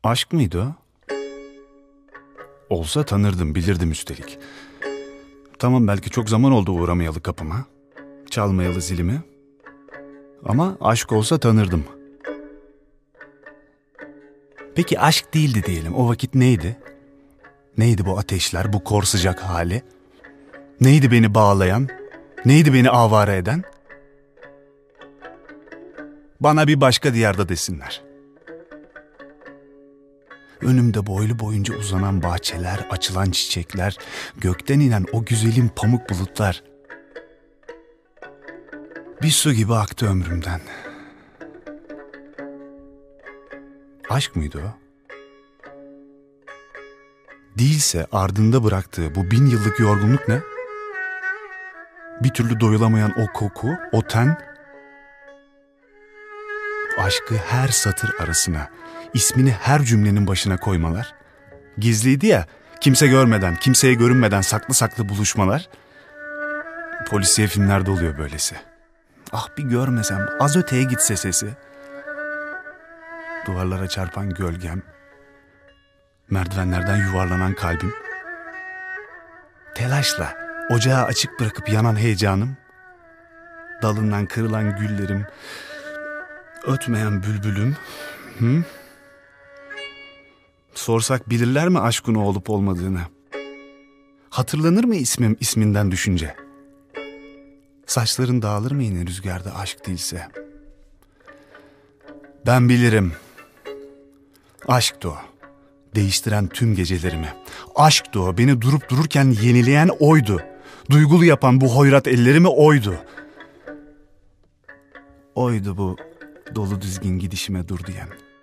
Aşk mıydı o? Olsa tanırdım, bilirdim üstelik. Tamam, belki çok zaman oldu uğramayalı kapıma, çalmayalı zilimi. Ama aşk olsa tanırdım. Peki aşk değildi diyelim, o vakit neydi? Neydi bu ateşler, bu kor sıcak hali? Neydi beni bağlayan? Neydi beni avare eden? Bana bir başka diyarda desinler. Önümde boylu boyunca uzanan bahçeler, açılan çiçekler, gökten inen o güzelim pamuk bulutlar. Bir su gibi aktı ömrümden. Aşk mıydı o? Değilse ardında bıraktığı bu 1000 yıllık yorgunluk ne? Bir türlü doyulamayan o koku, o ten. Aşkı her satır arasına, ismini her cümlenin başına koymalar. Gizliydi ya, kimse görmeden, kimseye görünmeden saklı saklı buluşmalar. Polisiye filmlerde oluyor böylesi. Ah bir görmesem, az öteye gitse sesi. Duvarlara çarpan gölgem, merdivenlerden yuvarlanan kalbim. Telaşla ocağı açık bırakıp yanan heyecanım. Dalından kırılan güllerim, ötmeyen bülbülüm. Sorsak bilirler mi aşkın o olup olmadığını? Hatırlanır mı ismim isminden düşünce? Saçların dağılır mı yine rüzgarda aşk değilse? Ben bilirim. Aşktı o. Değiştiren tüm gecelerimi. Aşktı o. Beni durup dururken yenileyen oydu. Duygulu yapan bu hoyrat ellerimi oydu. Oydu bu dolu dizgin gidişime dur diyen.